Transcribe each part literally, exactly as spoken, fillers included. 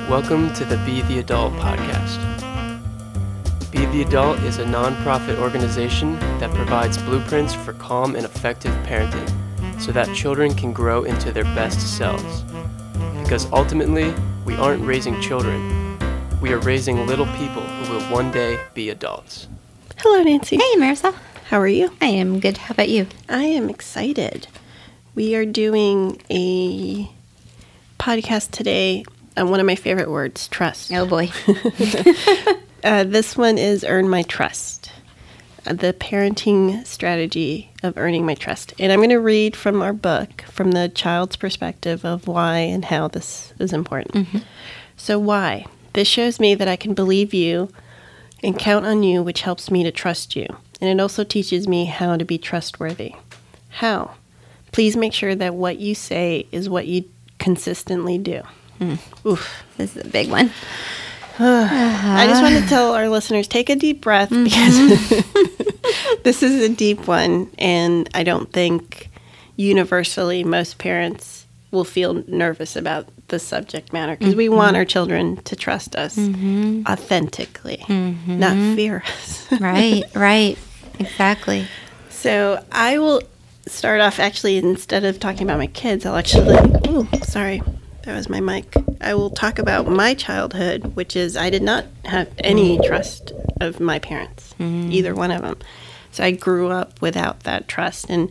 Welcome to the Be the Adult podcast. Be the Adult is a nonprofit organization that provides blueprints for calm and effective parenting so that children can grow into their best selves. Because ultimately, we aren't raising children. We are raising little people who will one day be adults. Hello, Nancy. Hey, Marissa. How are you? I am good. How about you? I am excited. We are doing a podcast today on one of my favorite words, trust. Oh, boy. uh, this one is Earn My Trust, uh, the parenting strategy of earning my trust. And I'm going to read from our book, from the child's perspective of why and how this is important. Mm-hmm. So why? This shows me that I can believe you and count on you, which helps me to trust you. And it also teaches me how to be trustworthy. How? Please make sure that what you say is what you consistently do. Mm. Oof. This is a big one. uh-huh. I just want to tell our listeners, take a deep breath, mm-hmm. because this is a deep one, and I don't think universally most parents will feel nervous about the subject matter, because mm-hmm. we want our children to trust us mm-hmm. authentically, mm-hmm. not fear us. Right, right. Exactly. So I will start off, actually, instead of talking about my kids, I'll actually, oh, sorry. That was my mic. I will talk about my childhood, which is I did not have any trust of my parents, mm-hmm. either one of them. So I grew up without that trust. And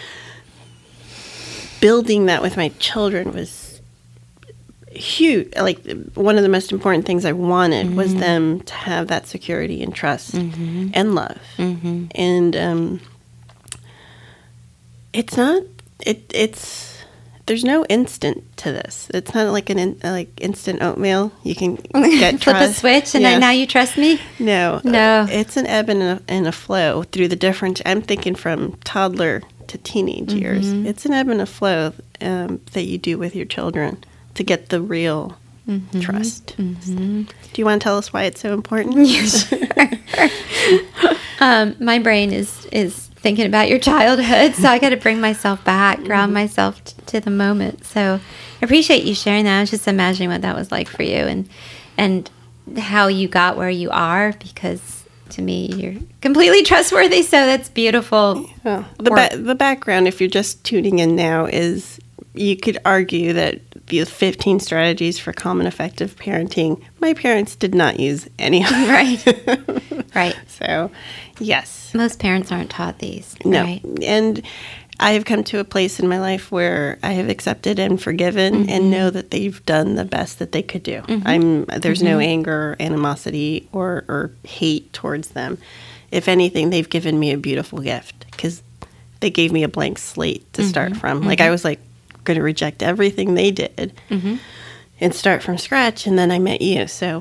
building that with my children was huge. Like, one of the most important things I wanted mm-hmm. was them to have that security and trust mm-hmm. and love. Mm-hmm. And um, it's not, it it's... There's no instant to this. It's not like an in, like instant oatmeal. You can get flip trust. a switch and yeah. then now you trust me. No, no. Uh, it's an ebb and a, and a flow through the different. I'm thinking from toddler to teenage mm-hmm. years. It's an ebb and a flow um, that you do with your children to get the real mm-hmm. trust. Mm-hmm. Do you want to tell us why it's so important? Yes. um, my brain is is. thinking about your childhood, so I got to bring myself back, ground myself t- to the moment. So I appreciate you sharing that. I was just imagining what that was like for you and and how you got where you are, because to me you're completely trustworthy, so that's beautiful. Yeah. The ba- the background, if you're just tuning in now, is you could argue that the fifteen strategies for calm and effective parenting, my parents did not use any of them. Right. Right. So, yes. Most parents aren't taught these. No. Right? And I have come to a place in my life where I have accepted and forgiven mm-hmm. and know that they've done the best that they could do. Mm-hmm. I'm There's mm-hmm. no anger, animosity, or, or hate towards them. If anything, they've given me a beautiful gift, because they gave me a blank slate to mm-hmm. start from. Mm-hmm. Like, I was like going to reject everything they did mm-hmm. and start from scratch, and then I met you. So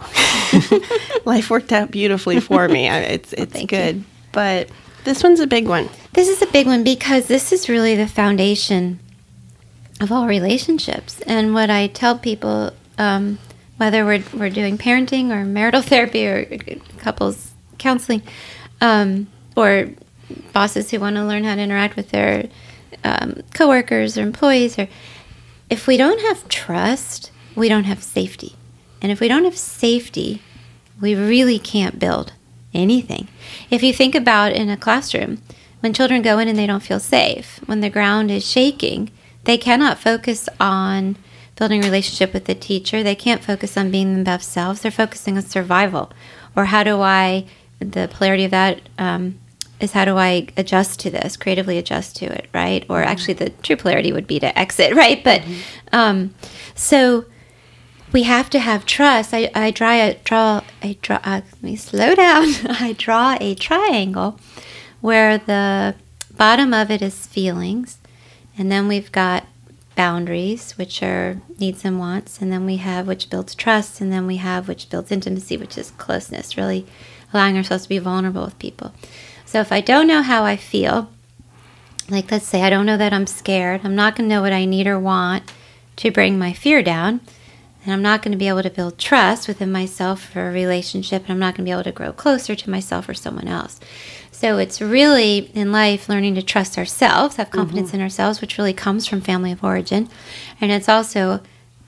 life worked out beautifully for me. I, it's it's well, good. You. But this one's a big one. This is a big one because this is really the foundation of all relationships. And what I tell people, um, whether we're we're doing parenting or marital therapy or couples counseling, um, or bosses who want to learn how to interact with their um, coworkers or employees, or if we don't have trust, we don't have safety. And if we don't have safety, we really can't build anything. If you think about in a classroom, when children go in and they don't feel safe, when the ground is shaking, they cannot focus on building a relationship with the teacher. They can't focus on being their best selves. They're focusing on survival. Or how do I, the polarity of that um, is how do I adjust to this, creatively adjust to it, right? Or actually the true polarity would be to exit, right? But mm-hmm. um, so we have to have trust. I, I draw a draw a draw. Uh, let me slow down. I draw a triangle where the bottom of it is feelings, and then we've got boundaries, which are needs and wants, and then we have which builds trust, and then we have which builds intimacy, which is closeness. Really allowing ourselves to be vulnerable with people. So if I don't know how I feel, like let's say I don't know that I'm scared, I'm not going to know what I need or want to bring my fear down. And I'm not going to be able to build trust within myself for a relationship, and I'm not going to be able to grow closer to myself or someone else. So it's really, in life, learning to trust ourselves, have confidence mm-hmm. in ourselves, which really comes from family of origin. And it's also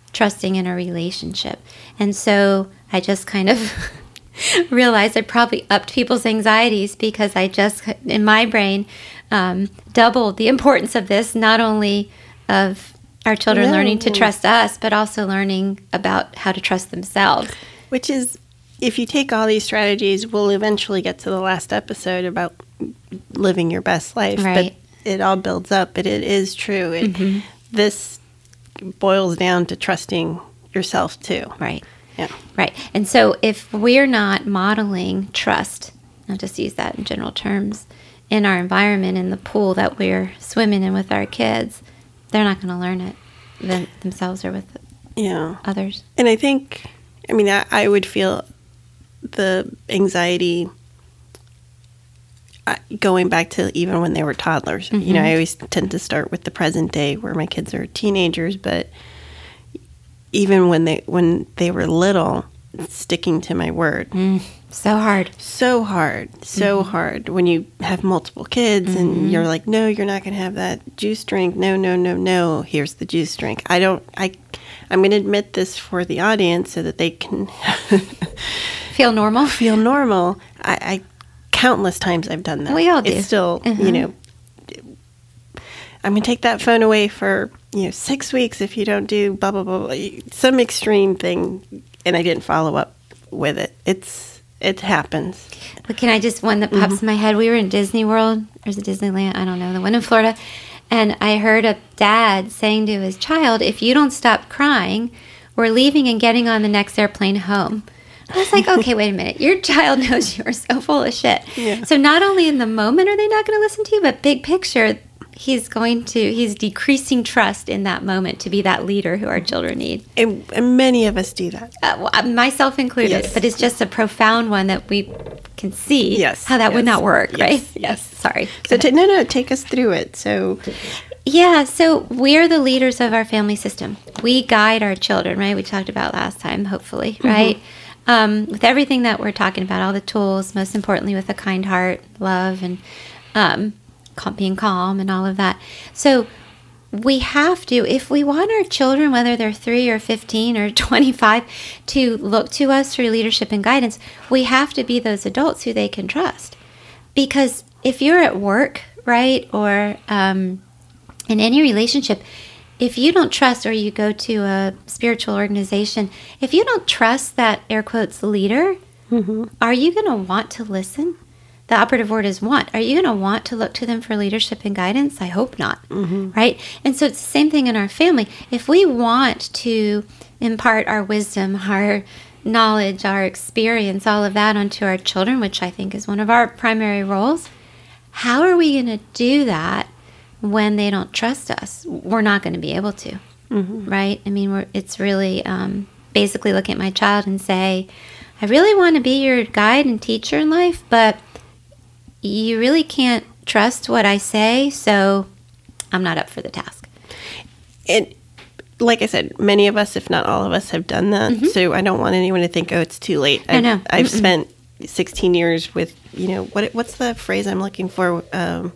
trusting in a relationship. And so I just kind of realized I probably upped people's anxieties because I just, in my brain, um, doubled the importance of this, not only of our children Yeah. learning to trust us, but also learning about how to trust themselves. Which is, if you take all these strategies, we'll eventually get to the last episode about living your best life. Right. But it all builds up, but it is true. It, Mm-hmm. This boils down to trusting yourself too. Right. Yeah. Right. And so if we're not modeling trust, I'll just use that in general terms, in our environment, in the pool that we're swimming in with our kids, they're not going to learn it them, themselves or with Yeah. others. And I think, I mean, I, I would feel the anxiety uh, going back to even when they were toddlers. You know, I always tend to start with the present day where my kids are teenagers, but even when they when they were little, sticking to my word. Mm, so hard. So hard, so hard when you have multiple kids and you're like, no, you're not going to have that juice drink. No, no, no, no. Here's the juice drink. I don't, I, I'm going to admit this for the audience so that they can Feel normal? feel normal. I, I, countless times I've done that. We all do. It's still, Mhm. you know, I'm going to take that phone away for, you know, six weeks if you don't do blah, blah, blah, blah. Some extreme thing. And I didn't follow up with it. It's, it happens. But can I just, one that pops in my head, we were in Disney World, or is it Disneyland? I don't know, the one in Florida. And I heard a dad saying to his child, if you don't stop crying, we're leaving and getting on the next airplane home. I was like, okay, wait a minute. Your child knows you're so full of shit. Yeah. So not only in the moment are they not going to listen to you, but big picture, he's going to, he's decreasing trust in that moment to be that leader who our children need. And, and many of us do that. Uh, well, myself included, Yes. but it's just a profound one that we can see Yes, how that would yes, not work, yes, right? yes. Sorry. So ta no, no, take us through it. So Yeah, so we're the leaders of our family system. We guide our children, right? We talked about last time, hopefully, right? Um, with everything that we're talking about, all the tools, most importantly with a kind heart, love, and um, cal- being calm and all of that. So we have to, if we want our children, whether they're three or fifteen or twenty-five, to look to us for leadership and guidance, we have to be those adults who they can trust. Because if you're at work, right, or um, in any relationship, if you don't trust, or you go to a spiritual organization, if you don't trust that, air quotes, leader, are you going to want to listen? The operative word is want. Are you going to want to look to them for leadership and guidance? I hope not, right? And so it's the same thing in our family. If we want to impart our wisdom, our knowledge, our experience, all of that onto our children, which I think is one of our primary roles, how are we going to do that when they don't trust us? We're not going to be able to, right? I mean, we're, it's really um, basically looking at my child and say, I really want to be your guide and teacher in life, but you really can't trust what I say, so I'm not up for the task. And like I said, many of us, if not all of us, have done that. So I don't want anyone to think, oh, it's too late. I I've, know. I've Mm-mm. spent sixteen years with, you know, what what's the phrase I'm looking for? Um,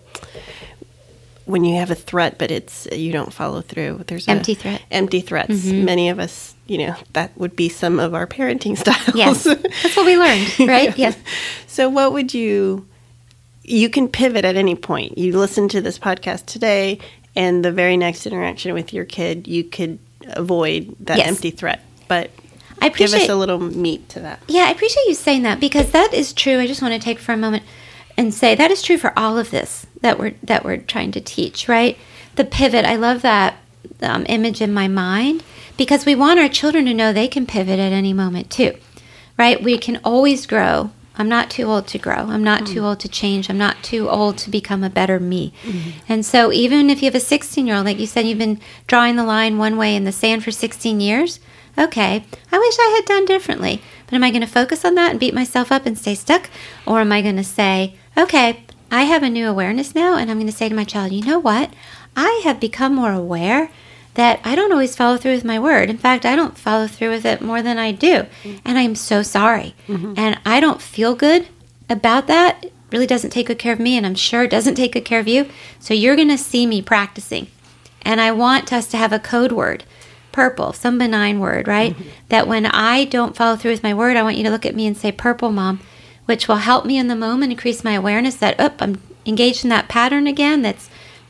when you have a threat, but it's you don't follow through. There's a- Empty threat. Empty threats. Many of us, you know, that would be some of our parenting styles. Yes, that's what we learned, right? Yes. So what would you, you can pivot at any point. You listen to this podcast today and the very next interaction with your kid, you could avoid that Yes. empty threat. But I give appreciate us a little meat to that. Yeah, I appreciate you saying that, because that is true. I just want to take for a moment and say that is true for all of this that we're that we're trying to teach, right? The pivot. I love that um, image in my mind, because we want our children to know they can pivot at any moment too, right? We can always grow. I'm not too old to grow. I'm not too old to change. I'm not too old to become a better me. And so even if you have a sixteen-year-old, like you said, you've been drawing the line one way in the sand for sixteen years, okay, I wish I had done differently. But am I going to focus on that and beat myself up and stay stuck? Or am I going to say, okay, I have a new awareness now, and I'm going to say to my child, you know what? I have become more aware that I don't always follow through with my word. In fact, I don't follow through with it more than I do. And I'm so sorry. And I don't feel good about that. It really doesn't take good care of me, and I'm sure it doesn't take good care of you. So you're going to see me practicing. And I want us to have a code word purple, some benign word, right? Mm-hmm. That when I don't follow through with my word, I want you to look at me and say purple, Mom, which will help me in the moment, increase my awareness that, oh, I'm engaged in that pattern again that's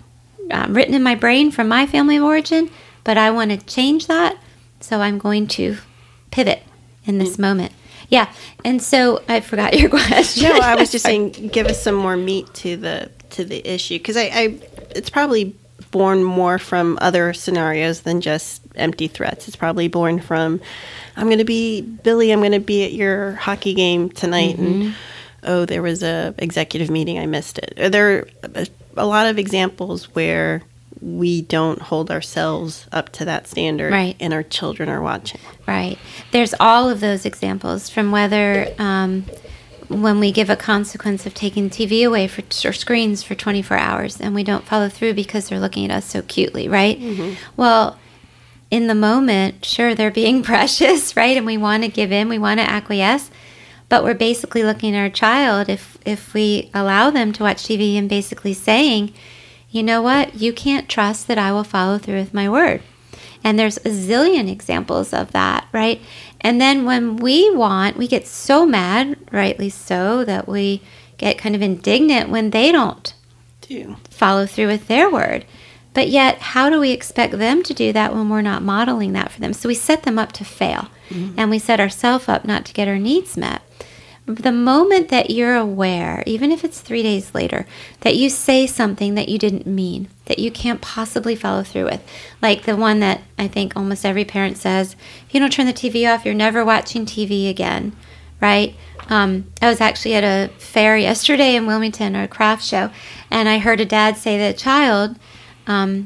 um, written in my brain from my family of origin, but I want to change that, so I'm going to pivot in this mm-hmm. moment. Yeah, and so I forgot your question. No, I was just saying, give us some more meat to the to the issue, because I, I, it's probably born more from other scenarios than just empty threats. It's probably born from, I'm going to be Billy. I'm going to be at your hockey game tonight, mm-hmm. and oh, there was a executive meeting, I missed it. There are a, a lot of examples where we don't hold ourselves up to that standard, right. and our children are watching. Right. There's all of those examples, from whether um, when we give a consequence of taking T V away for or screens for twenty-four hours and we don't follow through because they're looking at us so cutely, right? Mm-hmm. Well, in the moment, sure, they're being precious, right? And we want to give in, we want to acquiesce, but we're basically looking at our child, if if we allow them to watch T V, and basically saying, you know what, you can't trust that I will follow through with my word. And there's a zillion examples of that, right? And then when we want, we get so mad, rightly so, that we get kind of indignant when they don't do follow through with their word. But yet, how do we expect them to do that when we're not modeling that for them? So we set them up to fail, mm-hmm. and we set ourselves up not to get our needs met. The moment that you're aware, even if it's three days later, that you say something that you didn't mean, that you can't possibly follow through with, like the one that I think almost every parent says, if you don't turn the T V off, you're never watching T V again, right? Um, I was actually at a fair yesterday in Wilmington, or a craft show, and I heard a dad say that a child, um,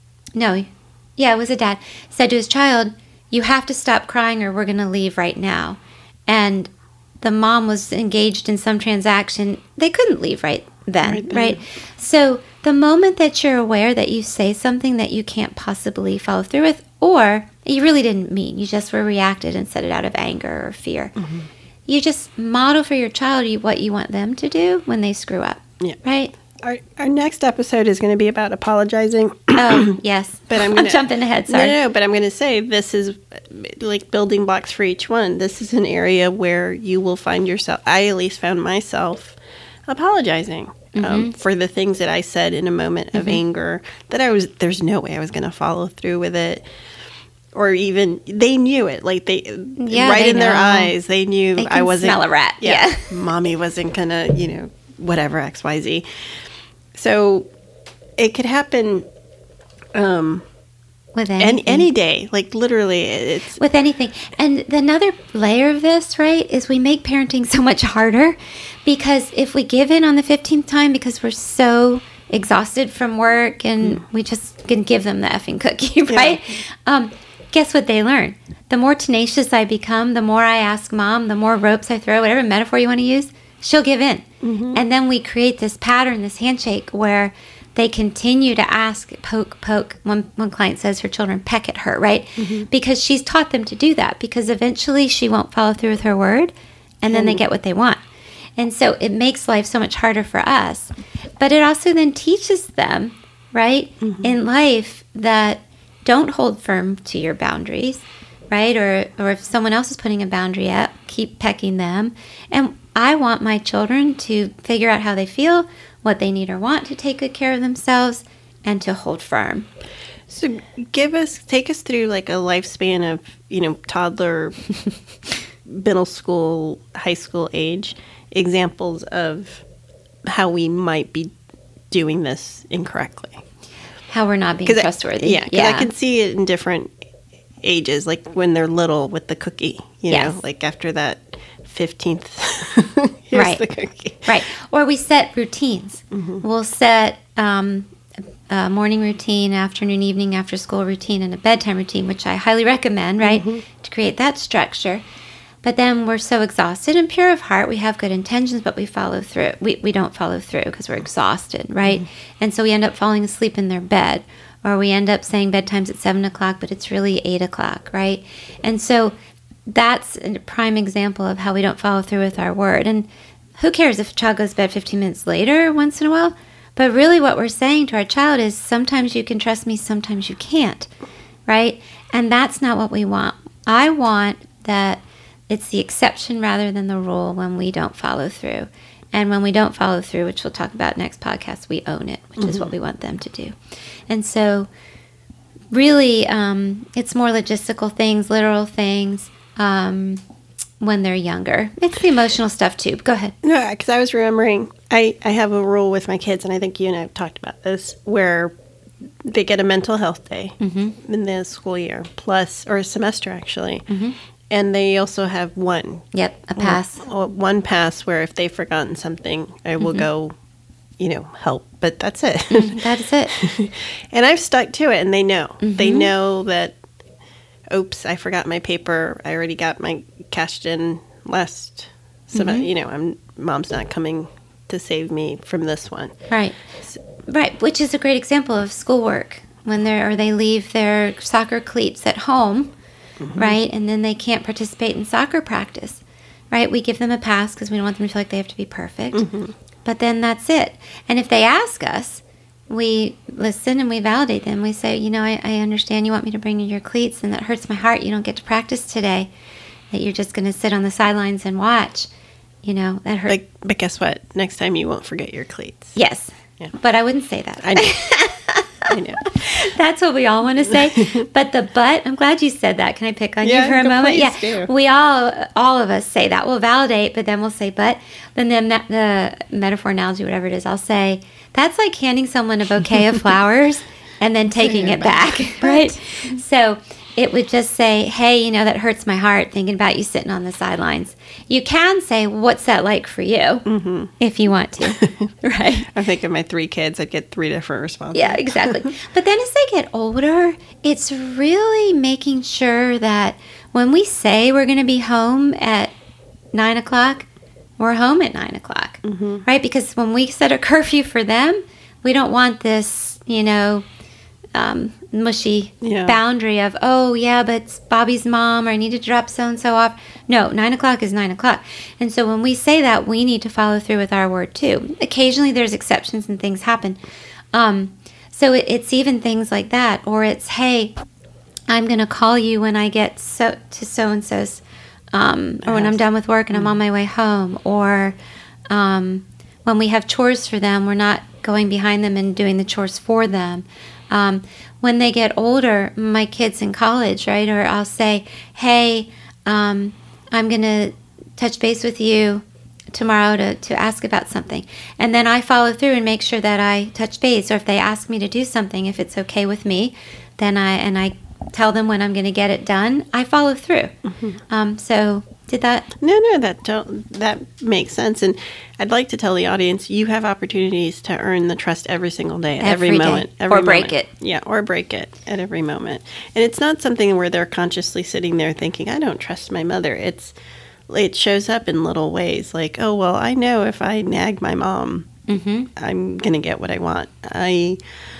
no, yeah, it was a dad, said to his child, you have to stop crying or we're going to leave right now. And the mom was engaged in some transaction. They couldn't leave right then, right, then. right? So the moment that you're aware that you say something that you can't possibly follow through with, or you really didn't mean, you just were reacted and said it out of anger or fear, mm-hmm. you just model for your child what you want them to do when they screw up, yeah. right? Our, our next episode is going to be about apologizing. Oh, yes. But I'm, gonna, I'm jumping ahead, sorry. No, no, no, but I'm going to say this is like building blocks for each one. This is an area where you will find yourself, I at least found myself apologizing mm-hmm. um, for the things that I said in a moment of mm-hmm. anger, that I was, there's no way I was going to follow through with it. Or even, they knew it, like they, yeah, right they in know. their eyes, they knew they can I wasn't. smell a rat, yeah. yeah. Mommy wasn't going to, you know, whatever, X, Y, Z. So it could happen um, with any, any day, like literally. It's with anything. And another layer of this, right, is we make parenting so much harder, because if we give in on the fifteenth time because we're so exhausted from work and mm. we just can give them the effing cookie, right? Yeah. Um, guess what they learn? The more tenacious I become, the more I ask Mom, the more ropes I throw, whatever metaphor you want to use, she'll give in. Mm-hmm. And then we create this pattern, this handshake, where they continue to ask, poke, poke. One, one client says her children peck at her, right? Mm-hmm. Because she's taught them to do that, because eventually she won't follow through with her word, and then mm. they get what they want. And so it makes life so much harder for us. But it also then teaches them, right, mm-hmm. in life, that don't hold firm to your boundaries, right? Or, or if someone else is putting a boundary up, keep pecking them. And I want my children to figure out how they feel, what they need or want to take good care of themselves, and to hold firm. So give us, take us through like a lifespan of, you know, toddler, middle school, high school age, examples of how we might be doing this incorrectly. How we're not being trustworthy. I, yeah, because yeah. I can see it in different ages, like when they're little with the cookie, you yes. know, like after that fifteenth, here's right. the cookie. Right. Or we set routines. Mm-hmm. We'll set um, a morning routine, afternoon, evening, after school routine, and a bedtime routine, which I highly recommend, right, mm-hmm. to create that structure. But then we're so exhausted and pure of heart, we have good intentions, but we follow through. We, we don't follow through because we're exhausted, right? Mm-hmm. And so we end up falling asleep in their bed, or we end up saying bedtime's at seven o'clock, but it's really eight o'clock, right? And so that's a prime example of how we don't follow through with our word. And who cares if a child goes to bed fifteen minutes later once in a while? But really what we're saying to our child is, sometimes you can trust me, sometimes you can't. right? And that's not what we want. I want that it's the exception rather than the rule when we don't follow through. And when we don't follow through, which we'll talk about next podcast, we own it, which mm-hmm. is what we want them to do. And so really, um, it's more logistical things, literal things, um, when they're younger. It's the emotional stuff too. Go ahead. No, because I was remembering, I, I have a rule with my kids, and I think you and I have talked about this, where they get a mental health day mm-hmm. in the school year, plus, or a semester actually. Mm-hmm. And they also have one. Yep, a pass. One, one pass where if they've forgotten something, I will mm-hmm. go, you know, help. But that's it. Mm, that's it. And I've stuck to it, and they know. Mm-hmm. They know that, oops, I forgot my paper. I already got my cashed in last semester. Mm-hmm. You know, I'm, Mom's not coming to save me from this one. Right. So, right, which is a great example of schoolwork. When they're, or they leave their soccer cleats at home. Mm-hmm. Right? And then they can't participate in soccer practice, right? We give them a pass because we don't want them to feel like they have to be perfect. Mm-hmm. But then that's it. And if they ask us, we listen and we validate them. We say, you know, I, I understand you want me to bring you your cleats, and that hurts my heart. You don't get to practice today, that you're just going to sit on the sidelines and watch. You know, that hurts. But, but guess what? Next time you won't forget your cleats. Yes. Yeah. But I wouldn't say that. I know. I know. That's what we all want to say. But the but, I'm glad you said that. Can I pick on yeah, you for a moment? Yeah, do. We all, all of us say that. We'll validate, but then we'll say but. Then the, the metaphor, analogy, whatever it is, I'll say, that's like handing someone a bouquet of flowers and then taking it back, back right? So it would just say, hey, you know, that hurts my heart thinking about you sitting on the sidelines. You can say, what's that like for you, mm-hmm. if you want to, right? I think of my three kids, I'd get three different responses. Yeah, exactly. But then as they get older, it's really making sure that when we say we're going to be home at nine o'clock, we're home at nine o'clock, mm-hmm. right? Because when we set a curfew for them, we don't want this, you know, um, mushy yeah. boundary of, oh, yeah, but it's Bobby's mom, or I need to drop so-and-so off. No, nine o'clock is nine o'clock. And so when we say that, we need to follow through with our word, too. Occasionally there's exceptions and things happen. Um, so it, it's even things like that. Or it's, hey, I'm going to call you when I get so to so-and-so's, um, or when I'm done with work and I'm on my way home. Or um, when we have chores for them, we're not going behind them and doing the chores for them. Um, when they get older, my kids in college, right? Or I'll say, hey, um, I'm going to touch base with you tomorrow to, to ask about something. And then I follow through and make sure that I touch base. Or if they ask me to do something, if it's okay with me, then I, and I tell them when I'm going to get it done, I follow through. Mm-hmm. Um, so did that? No, no, that don't, that makes sense. And I'd like to tell the audience, you have opportunities to earn the trust every single day, at every, every moment. Day. Every or break moment. it. Yeah, or break it at every moment. And it's not something where they're consciously sitting there thinking, I don't trust my mother. It's It shows up in little ways, like, oh, well, I know if I nag my mom, mm-hmm. I'm going to get what I want. I...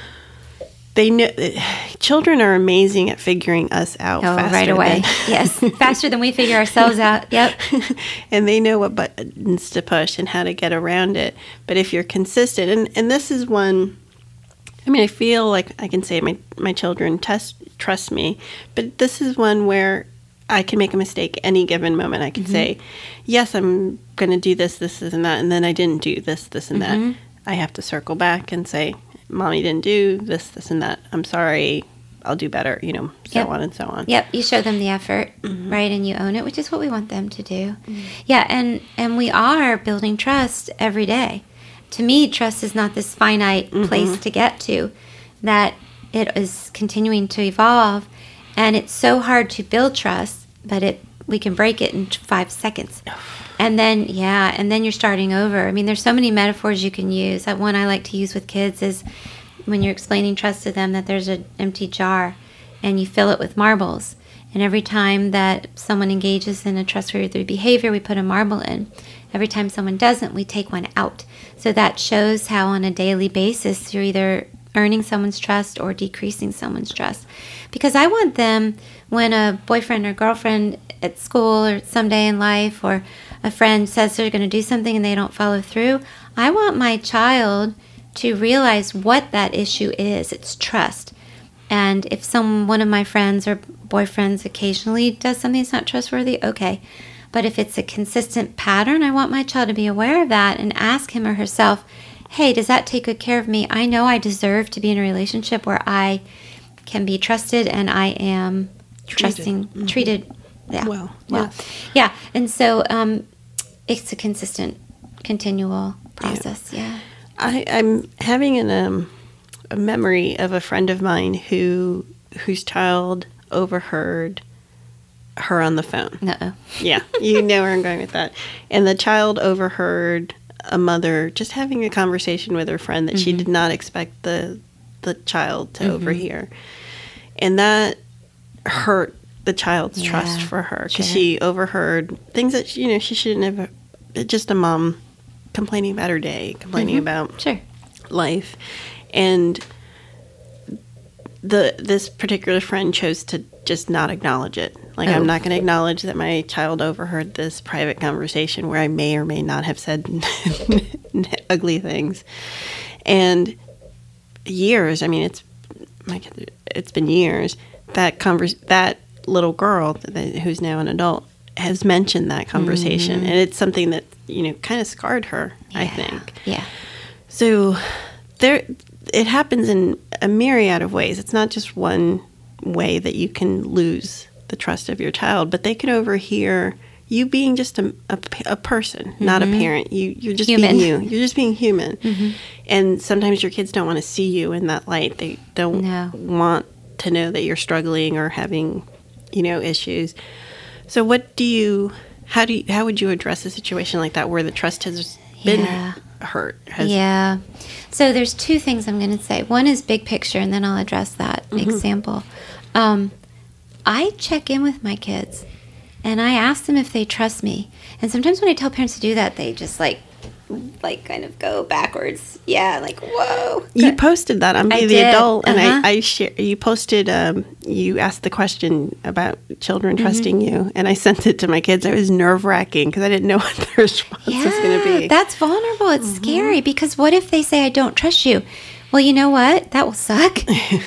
They know children are amazing at figuring us out oh, faster right away. Than, yes, faster than we figure ourselves out. Yep. And they know what buttons to push and how to get around it. But if you're consistent, and, and this is one, I mean, I feel like I can say my, my children test, trust me, but this is one where I can make a mistake any given moment. I can mm-hmm. say, yes, I'm going to do this, this, this, and that, and then I didn't do this, this, and mm-hmm. that. I have to circle back and say, Mommy didn't do this, this, and that. I'm sorry. I'll do better, you know, so yep. on and so on. Yep. You show them the effort, mm-hmm. right? And you own it, which is what we want them to do. Mm-hmm. Yeah. And, and we are building trust every day. To me, trust is not this finite mm-hmm. place to get to, that it is continuing to evolve. And it's so hard to build trust, but it we can break it in five seconds. And then, yeah, and then you're starting over. I mean, there's so many metaphors you can use. One I like to use with kids is when you're explaining trust to them, that there's an empty jar and you fill it with marbles. And every time that someone engages in a trustworthy behavior, we put a marble in. Every time someone doesn't, we take one out. So that shows how on a daily basis you're either earning someone's trust or decreasing someone's trust. Because I want them, when a boyfriend or girlfriend at school or someday in life, or a friend says they're going to do something and they don't follow through, I want my child to realize what that issue is. It's trust. And if some one of my friends or boyfriends occasionally does something that's not trustworthy, okay. But if it's a consistent pattern, I want my child to be aware of that and ask him or herself, hey, does that take good care of me? I know I deserve to be in a relationship where I can be trusted and I am treated. trusting, mm-hmm. treated yeah, well. Well, yeah. yeah. And so um, it's a consistent, continual process, yeah. yeah. I, I'm having an, um, a memory of a friend of mine who whose child overheard her on the phone. Uh-oh. Yeah, you know where I'm going with that. And the child overheard a mother just having a conversation with her friend that mm-hmm. she did not expect the the child to mm-hmm. overhear. And that hurt the child's yeah, trust for her because sure. she overheard things that, she, you know, she shouldn't have. Just a mom complaining about her day, complaining mm-hmm. about sure. life. And the this particular friend chose to just not acknowledge it. Like, oh. I'm not going to acknowledge that my child overheard this private conversation where I may or may not have said ugly things. And years, I mean, it's my, it's been years, that converse, that little girl that, who's now an adult has mentioned that conversation. Mm-hmm. And it's something that, you know, kind of scarred her, yeah. I think. Yeah. So there, it happens in a myriad of ways. It's not just one way that you can lose the trust of your child, but they can overhear you being just a, a, a person, mm-hmm. not a parent. You, you're just human. being you. You're just being human. Mm-hmm. And sometimes your kids don't want to see you in that light. They don't no. want to know that you're struggling or having, you know, issues. So what do you, how do you, how would you address a situation like that where the trust has been yeah. hurt? Has yeah. So there's two things I'm going to say. One is big picture, and then I'll address that mm-hmm. example. Um, I check in with my kids, and I ask them if they trust me. And sometimes when I tell parents to do that, they just like, like kind of go backwards. Yeah, like, whoa. You posted that on Be I the did. Adult, and uh-huh. I, I share, you posted, um, you asked the question about children trusting mm-hmm. you, and I sent it to my kids. It was nerve-wracking because I didn't know what the response yeah, was going to be. That's vulnerable. It's mm-hmm. scary because what if they say, I don't trust you? Well, you know what? That will suck.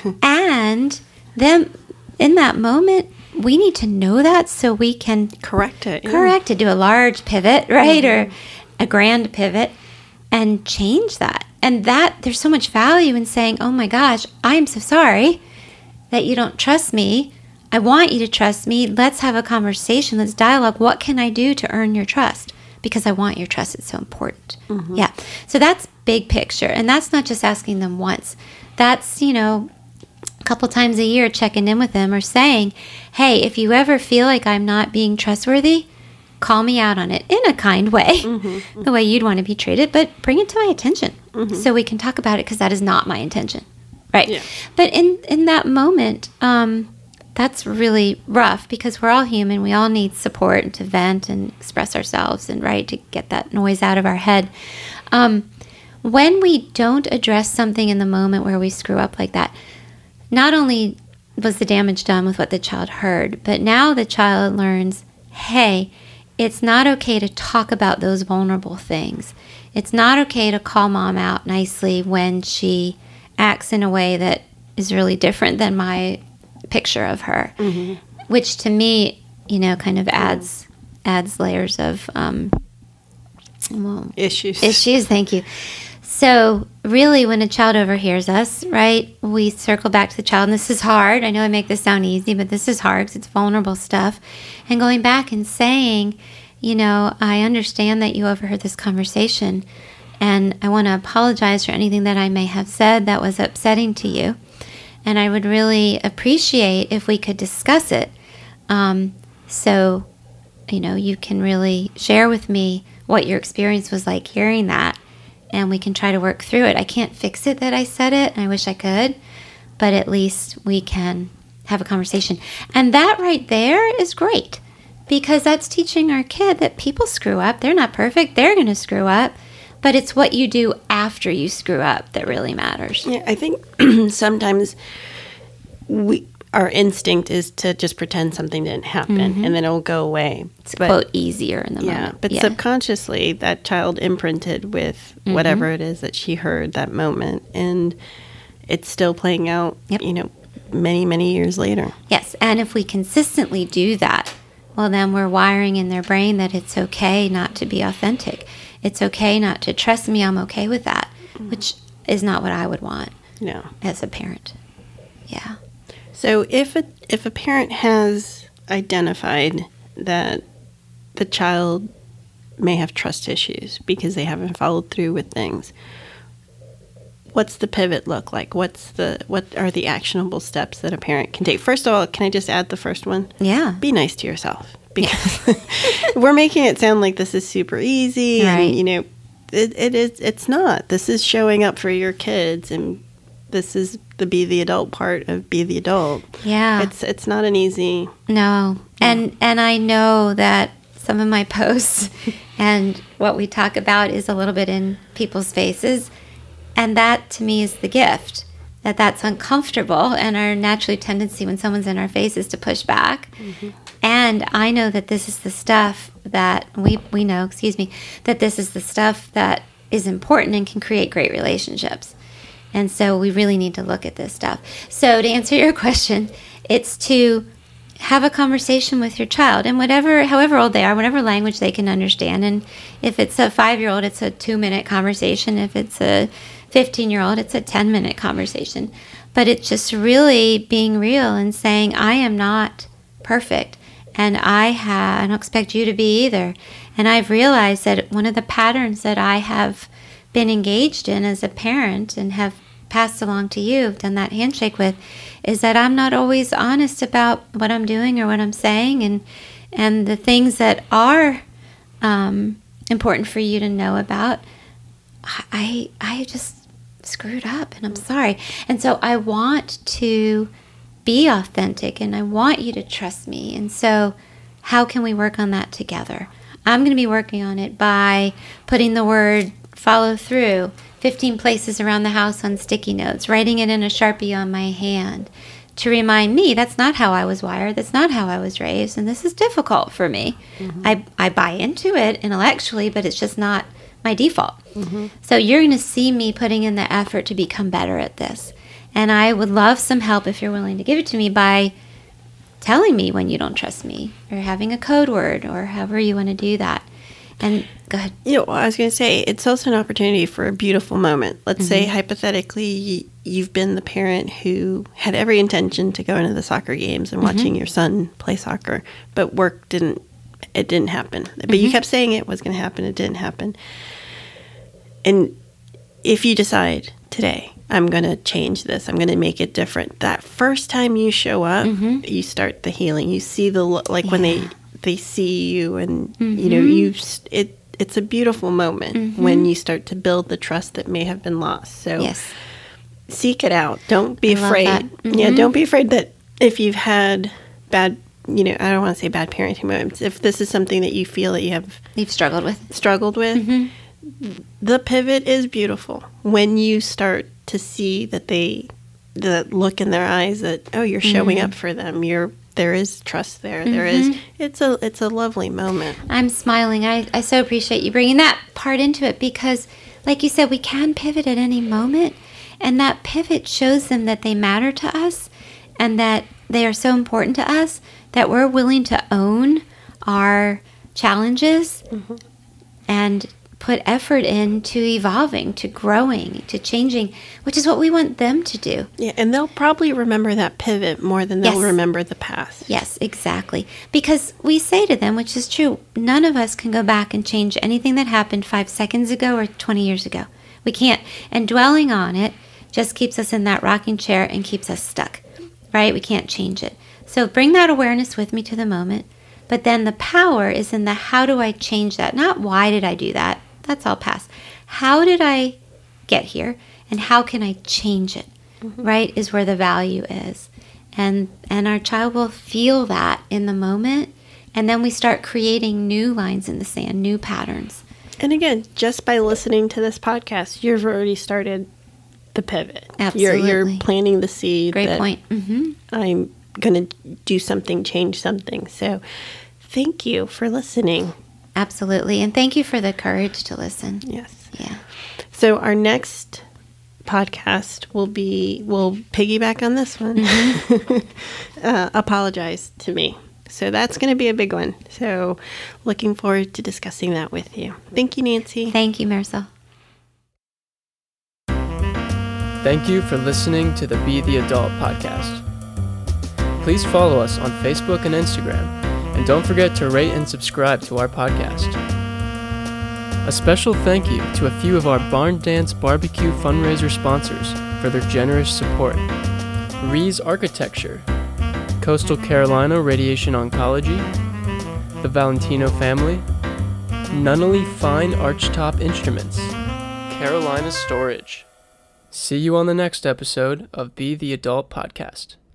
And then in that moment, we need to know that so we can correct it. Yeah. Correct it. Do a large pivot, right? Mm-hmm. Or a grand pivot and change that. And that there's so much value in saying, oh my gosh, I'm so sorry that you don't trust me. I want you to trust me. Let's have a conversation. Let's dialogue. What can I do to earn your trust? Because I want your trust. It's so important. Mm-hmm. Yeah. So that's big picture. And that's not just asking them once. That's, you know, a couple times a year checking in with them or saying, hey, if you ever feel like I'm not being trustworthy, call me out on it in a kind way, mm-hmm. the way you'd want to be treated, but bring it to my attention mm-hmm. so we can talk about it because that is not my intention. Right. Yeah. But in, in that moment, um, that's really rough because we're all human. We all need support and to vent and express ourselves and, right, to get that noise out of our head. Um, when we don't address something in the moment where we screw up like that, not only was the damage done with what the child heard, but now the child learns, hey, it's not okay to talk about those vulnerable things. It's not okay to call mom out nicely when she acts in a way that is really different than my picture of her, mm-hmm. which to me, you know, kind of adds adds layers of um, well, issues. Issues, thank you. So really, when a child overhears us, right, we circle back to the child. And this is hard. I know I make this sound easy, but this is hard because it's vulnerable stuff. And going back and saying, you know, I understand that you overheard this conversation, and I want to apologize for anything that I may have said that was upsetting to you. And I would really appreciate if we could discuss it. Um, so, you know, you can really share with me what your experience was like hearing that. And we can try to work through it. I can't fix it that I said it, and I wish I could, but at least we can have a conversation. And that right there is great because that's teaching our kid that people screw up. They're not perfect. They're going to screw up, but it's what you do after you screw up that really matters. Yeah, I think sometimes we our instinct is to just pretend something didn't happen, mm-hmm. and then it'll go away. It's, but, quote, easier in the yeah, moment. But yeah. subconsciously, that child imprinted with mm-hmm. whatever it is that she heard that moment, and it's still playing out, yep. you know, many, many years later. Yes, and if we consistently do that, well, then we're wiring in their brain that it's okay not to be authentic. It's okay not to trust me. I'm okay with that, which is not what I would want No. as a parent. Yeah. So if a, if a parent has identified that the child may have trust issues because they haven't followed through with things, what's the pivot look like? What's the what are the actionable steps that a parent can take? First of all, can I just add the first one? Yeah. Be nice to yourself, because we're making it sound like this is super easy, Right. and you know, it, it is. It's not. This is showing up for your kids, and this is the be the adult part of be the adult. Yeah. It's it's not an easy. No. And and I know that some of my posts and what we talk about is a little bit in people's faces. And that, to me, is the gift, that that's uncomfortable, and our naturally tendency when someone's in our face is to push back. Mm-hmm. And I know that this is the stuff that we, we know, excuse me, that this is the stuff that is important and can create great relationships. And so we really need to look at this stuff. So to answer your question, it's to have a conversation with your child, and whatever, however old they are, whatever language they can understand. And if it's a five-year-old, it's a two-minute conversation. If it's a fifteen-year-old, it's a ten-minute conversation. But it's just really being real and saying, I am not perfect, and I have, I don't expect you to be either. And I've realized that one of the patterns that I have been engaged in as a parent and have passed along to you, done that handshake with, is that I'm not always honest about what I'm doing or what I'm saying, and and the things that are um, important for you to know about. I I just screwed up, and I'm sorry. And so I want to be authentic, and I want you to trust me. And so how can we work on that together? I'm going to be working on it by putting the word follow through fifteen places around the house on sticky notes, writing it in a Sharpie on my hand to remind me that's not how I was wired, that's not how I was raised, and this is difficult for me. Mm-hmm. I, I buy into it intellectually, but it's just not my default. Mm-hmm. So you're going to see me putting in the effort to become better at this. And I would love some help, if you're willing to give it to me, by telling me when you don't trust me, or having a code word, or however you want to do that. And go ahead. You know, I was going to say, it's also an opportunity for a beautiful moment. Let's mm-hmm. say, hypothetically, you've been the parent who had every intention to go into the soccer games and watching mm-hmm. your son play soccer, but work didn't, it didn't happen. But mm-hmm. you kept saying it was going to happen, it didn't happen. And if you decide today, I'm going to change this, I'm going to make it different, that first time you show up, mm-hmm. you start the healing. You see the, like yeah. when they... they see you, and mm-hmm. you know, you it it's a beautiful moment mm-hmm. when you start to build the trust that may have been lost. So yes. seek it out. Don't be I afraid. Mm-hmm. Yeah, don't be afraid that if you've had bad, you know, I don't want to say bad parenting moments, if this is something that you feel that you have you've struggled with struggled with mm-hmm. the pivot is beautiful when you start to see that they the look in their eyes that, oh, you're showing mm-hmm. up for them, you're there is trust there. Mm-hmm. There is. It's a it's a lovely moment. I'm smiling. I, I so appreciate you bringing that part into it, because, like you said, we can pivot at any moment, and that pivot shows them that they matter to us, and that they are so important to us that we're willing to own our challenges mm-hmm. and put effort into evolving, to growing, to changing, which is what we want them to do. Yeah, and they'll probably remember that pivot more than they'll yes. remember the past. Yes, exactly. Because we say to them, which is true, none of us can go back and change anything that happened five seconds ago or twenty years ago. We can't. And dwelling on it just keeps us in that rocking chair and keeps us stuck, right? We can't change it. So bring that awareness with me to the moment. But then the power is in the how do I change that? Not why did I do that? That's all past. How did I get here, and how can I change it? Mm-hmm. Right, is where the value is. And and our child will feel that in the moment, and then we start creating new lines in the sand, new patterns. And again, just by listening to this podcast, you've already started the pivot. Absolutely. You're, you're planting the seed. Great that point. Mm-hmm. I'm going to do something, change something. So thank you for listening. Absolutely. And thank you for the courage to listen. Yes. Yeah. So our next podcast will be, will piggyback on this one, mm-hmm. uh, apologize to me. So that's going to be a big one. So looking forward to discussing that with you. Thank you, Nancy. Thank you, Marisol. Thank you for listening to the Be the Adult podcast. Please follow us on Facebook and Instagram, and don't forget to rate and subscribe to our podcast. A special thank you to a few of our Barn Dance Barbecue fundraiser sponsors for their generous support. Rees Architecture, Coastal Carolina Radiation Oncology, the Valentino family, Nunnally Fine Archtop Instruments, Carolina Storage. See you on the next episode of Be the Adult Podcast.